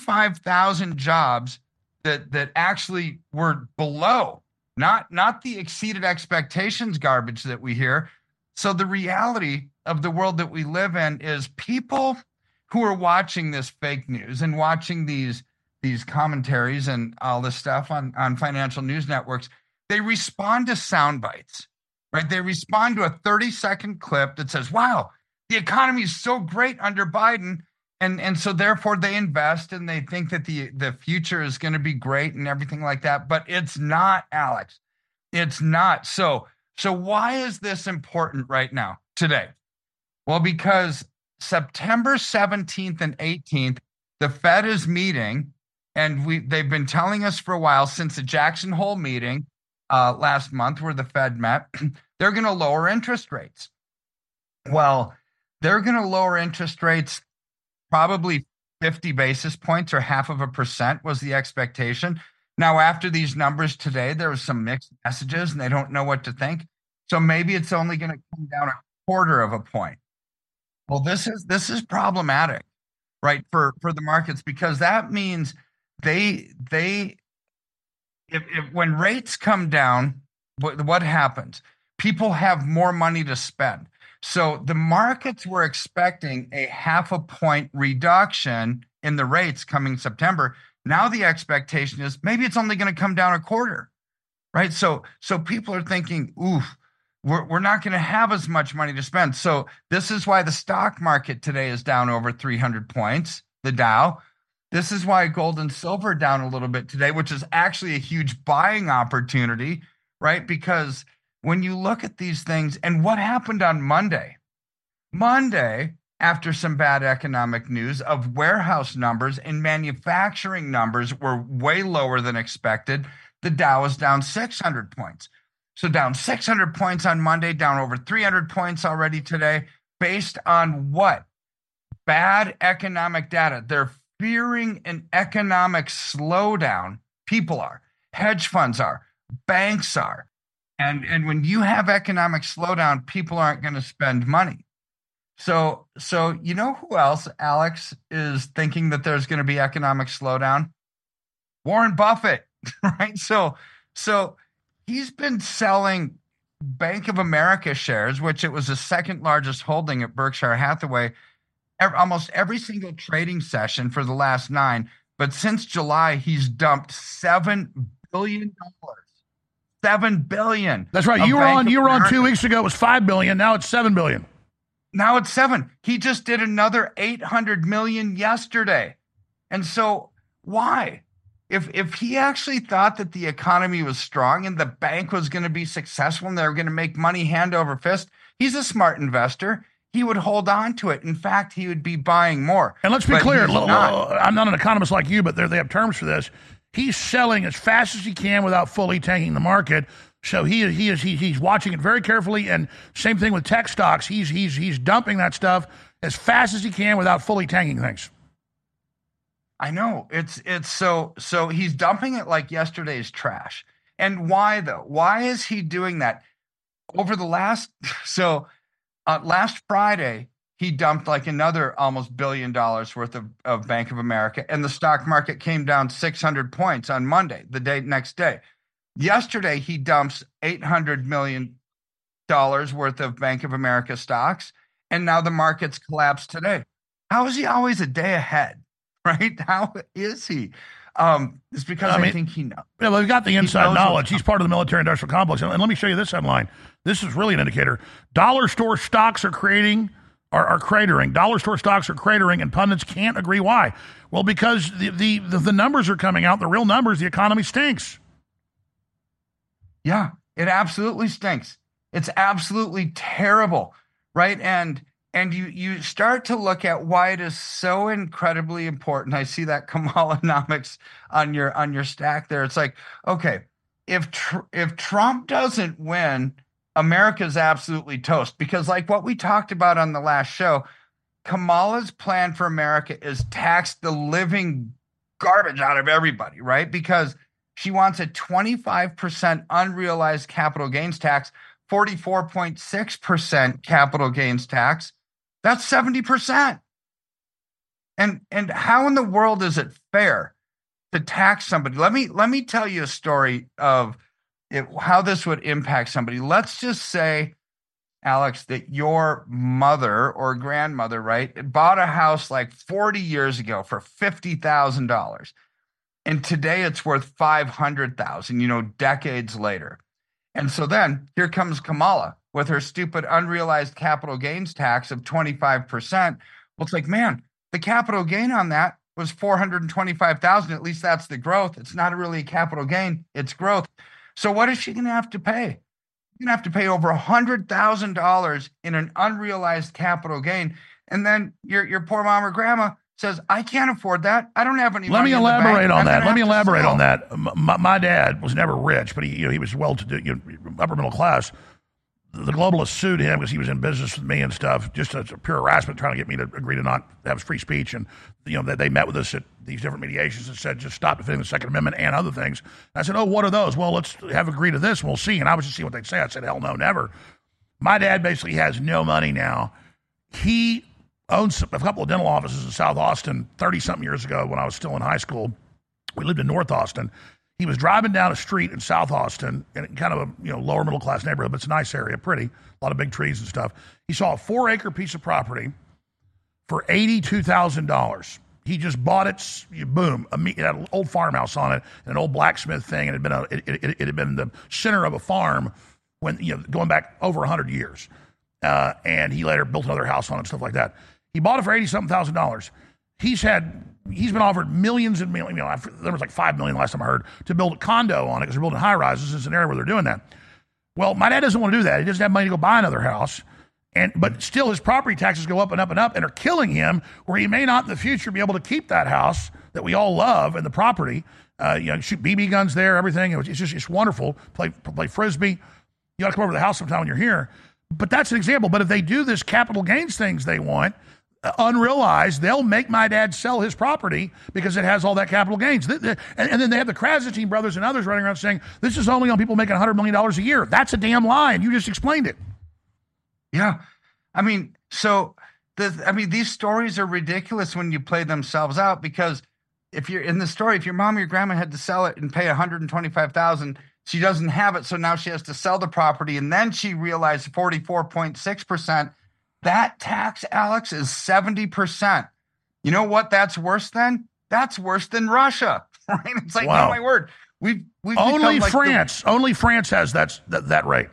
85,000 jobs that actually were below, not the exceeded expectations garbage that we hear. So the reality of the world that we live in is people who are watching this fake news and watching these commentaries and all this stuff on financial news networks, they respond to sound bites, right? They respond to a 30-second clip that says, wow, the economy is so great under Biden, and so therefore they invest and they think that the future is going to be great and everything like that. But it's not, Alex. It's not. So why is this important right now, today? Well, because September 17th and 18th, the Fed is meeting, and they've been telling us for a while since the Jackson Hole meeting last month where the Fed met, they're going to lower interest rates. Well, they're going to lower interest rates probably 50 basis points or 0.5% was the expectation. Now, after these numbers today, there was some mixed messages and they don't know what to think. So maybe it's only going to come down 1/4 of a point. Well, this is problematic, right, for the markets, because that means if when rates come down, what happens? People have more money to spend. So the markets were expecting a 0.5 point reduction in the rates coming September. Now the expectation is maybe it's only going to come down 1/4, right? So people are thinking, oof, we're not going to have as much money to spend. So this is why the stock market today is down over 300 points, the Dow. This is why gold and silver are down a little bit today, which is actually a huge buying opportunity, right? Because when you look at these things, and what happened on Monday? Monday, after some bad economic news of warehouse numbers and manufacturing numbers were way lower than expected, the Dow is down 600 points. So down 600 points on Monday, down over 300 points already today, based on what? Bad economic data. They're fearing an economic slowdown. People are. hedge funds are, banks are. And when you have economic slowdown, people aren't going to spend money. So you know who else, Alex, is thinking that there's going to be economic slowdown? Warren Buffett, right? So he's been selling Bank of America shares, which it was the second largest holding at Berkshire Hathaway, almost every single trading session for the last 9. But since July, he's dumped $7 billion. $7 billion. That's right. You were on 2 weeks ago. It was $5 billion. Now it's $7 billion. Now it's 7. He just did another $800 million yesterday. And so why? If he actually thought that the economy was strong and the bank was going to be successful and they were going to make money hand over fist, he's a smart investor. He would hold on to it. In fact, he would be buying more. And let's be clear, I'm not an economist like you, but they have terms for this. He's selling as fast as he can without fully tanking the market. So he's watching it very carefully. And same thing with tech stocks. He's dumping that stuff as fast as he can without fully tanking things. I know it's so he's dumping it like yesterday's trash. And why though? Why is he doing that? Over the last Friday, he dumped like another almost $1 billion worth of Bank of America, and the stock market came down 600 points on Monday, the next day. Yesterday, he dumps $800 million worth of Bank of America stocks, and now the market's collapsed today. How is he always a day ahead, right? How is he? It's because I think he knows. Yeah, well, they've got the inside knowledge. He's part of the military-industrial complex. And let me show you this headline. This is really an indicator. Dollar store stocks are cratering. Dollar store stocks are cratering, and pundits can't agree why. Well, because the numbers are coming out, the real numbers, the economy stinks. Yeah, it absolutely stinks. It's absolutely terrible, right? And you start to look at why it is so incredibly important. I see that Kamalanomics on your stack there. It's like, okay, if Trump doesn't win, America's absolutely toast, because like what we talked about on the last show, Kamala's plan for America is tax the living garbage out of everybody, right? Because she wants a 25% unrealized capital gains tax, 44.6% capital gains tax. That's 70%. And how in the world is it fair to tax somebody? Let me tell you a story of how this would impact somebody. Let's just say, Alex, that your mother or grandmother, right, bought a house like 40 years ago for $50,000. And today it's worth $500,000, decades later. And so then here comes Kamala with her stupid unrealized capital gains tax of 25%. Well, it's like, man, the capital gain on that was $425,000. At least that's the growth. It's not really a capital gain, it's growth. So what is she going to have to pay? You're going to have to pay over $100,000 in an unrealized capital gain. And then your poor mom or grandma says, I can't afford that. I don't have any money. Let me elaborate on that. My dad was never rich, but he was well-to-do, upper middle class. The globalists sued him because he was in business with me and stuff, just as a pure harassment, trying to get me to agree to not have free speech. And they met with us at these different mediations and said, just stop defending the Second Amendment and other things. And I said, oh, what are those? Well, let's have agree to this and we'll see. And I was just see what they'd say. I said, hell no, never. My dad basically has no money now. He owns a couple of dental offices in South Austin 30-something years ago when I was still in high school. We lived in North Austin. He was driving down a street in South Austin in kind of a lower middle class neighborhood, but it's a nice area, pretty, a lot of big trees and stuff. He saw a 4-acre piece of property for $82,000. He just bought it, boom. It had an old farmhouse on it, and an old blacksmith thing, and it had been the center of a farm when going back over 100 years. And he later built another house on it and stuff like that. He bought it for $80,000. He's been offered millions and millions. There was like $5 million last time I heard to build a condo on it because they're building high rises. It's an area where they're doing that. Well, my dad doesn't want to do that. He doesn't have money to go buy another house, but still his property taxes go up and up and up and are killing him. Where he may not in the future be able to keep that house that we all love and the property. Shoot BB guns there, everything. It's wonderful. Play frisbee. You ought to come over to the house sometime when you're here. But that's an example. But if they do this capital gains things they want. unrealized, they'll make my dad sell his property because it has all that capital gains. And then they have the Krasnstein brothers and others running around saying, this is only on people making $100 million a year. That's a damn lie, and you just explained it. Yeah. I mean, these stories are ridiculous when you play themselves out, because if you're in the story, if your mom or your grandma had to sell it and pay $125,000, she doesn't have it, so now she has to sell the property, and then she realized 44.6%. That tax, Alex, is 70%. You know what that's worse than? That's worse than Russia. Right? It's like, wow. Oh my word. We've only like France. Only France has that rate.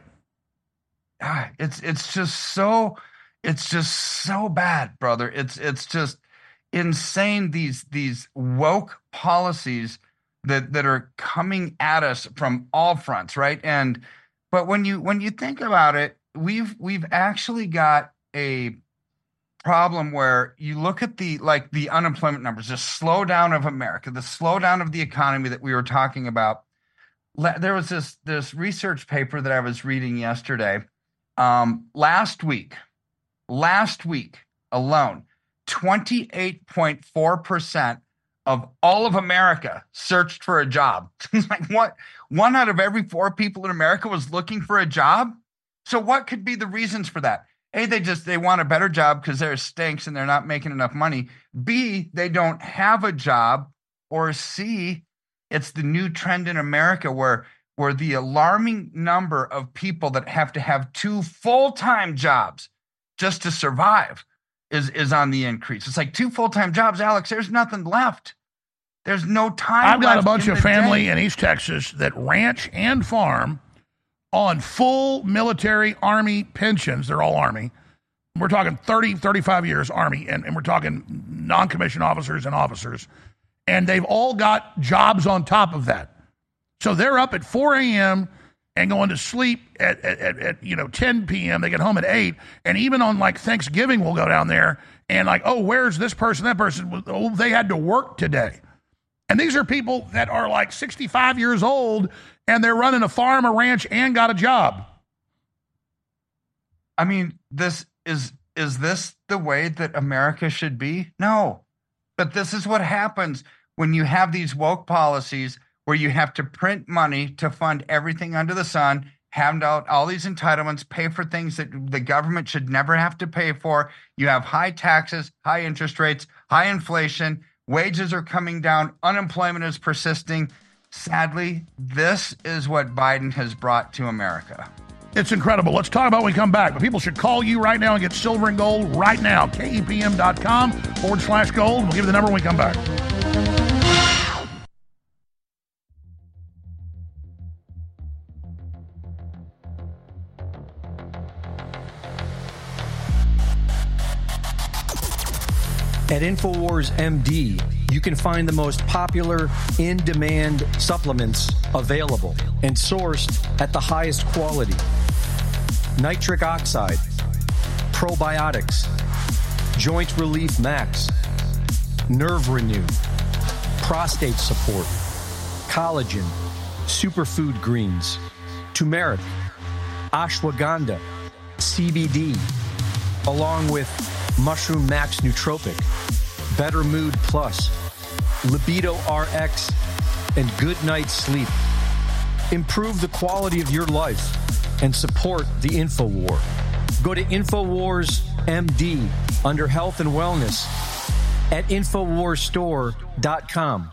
It's just so bad, brother. It's just insane, these woke policies that are coming at us from all fronts, right? But when you think about it, we've actually got a problem where you look at the unemployment numbers, the slowdown of America, the slowdown of the economy that we were talking about. There was this research paper that I was reading yesterday. Last week alone, 28.4% of all of America searched for a job. Like, what? 1 out of every 4 people in America was looking for a job. So what could be the reasons for that? A, they want a better job because they're stinks and they're not making enough money. B, they don't have a job. Or C, it's the new trend in America where the alarming number of people that have to have 2 full-time jobs just to survive is on the increase. It's like 2 full-time jobs, Alex. There's nothing left. There's no time I've got left a bunch in of the family day. in East Texas that ranch and farm on full military Army pensions. They're all Army. We're talking 30, 35 years Army, and we're talking non-commissioned officers and officers. And they've all got jobs on top of that. So they're up at 4 a.m. and going to sleep at 10 p.m. They get home at 8. And even on like Thanksgiving, we'll go down there and like, oh, where's this person, that person? Oh, they had to work today. And these are people that are like 65 years old and they're running a farm, a ranch, and got a job. I mean, is this the way that America should be? No. But this is what happens when you have these woke policies where you have to print money to fund everything under the sun, hand out all these entitlements, pay for things that the government should never have to pay for. You have high taxes, high interest rates, high inflation, wages are coming down, unemployment is persisting. Sadly, this is what Biden has brought to America. It's incredible. Let's talk about when we come back. But people should call you right now and get silver and gold right now. KEPM.com/gold. We'll give you the number when we come back. At InfoWars MD, you can find the most popular in-demand supplements available and sourced at the highest quality. Nitric oxide, probiotics, Joint Relief Max, Nerve Renew, prostate support, collagen, superfood greens, turmeric, ashwagandha, CBD, along with Mushroom Max Nootropic, Better Mood Plus, Libido RX, and Good Night Sleep. Improve the quality of your life and support the InfoWar. Go to InfoWars MD under Health and Wellness at InfoWarsStore.com.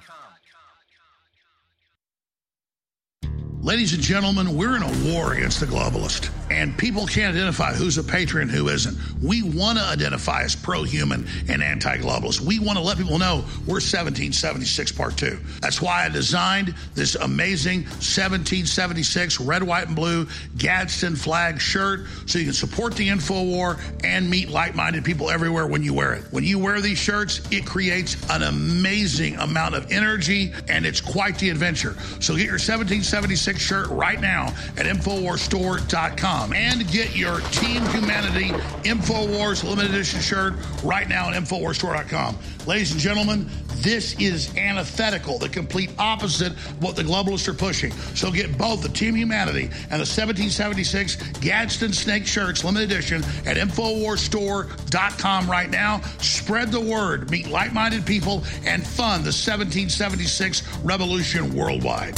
Ladies and gentlemen, we're in a war against the globalist, and people can't identify who's a patriot and who isn't. We want to identify as pro-human and anti-globalist. We want to let people know we're 1776 Part 2. That's why I designed this amazing 1776 red, white, and blue Gadsden flag shirt so you can support the InfoWar and meet like-minded people everywhere when you wear it. When you wear these shirts, it creates an amazing amount of energy, and it's quite the adventure. So get your 1776 shirt right now at InfoWarsStore.com. InfoWarsStore.com. And get your Team Humanity InfoWars limited edition shirt right now at InfoWarsStore.com. Ladies and gentlemen, this is antithetical, the complete opposite of what the globalists are pushing. So get both the Team Humanity and the 1776 Gadsden Snake shirts, limited edition, at InfoWarsStore.com right now. Spread the word, meet like-minded people, and fund the 1776 revolution worldwide.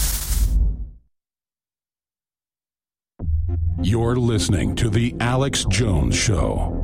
You're listening to The Alex Jones Show.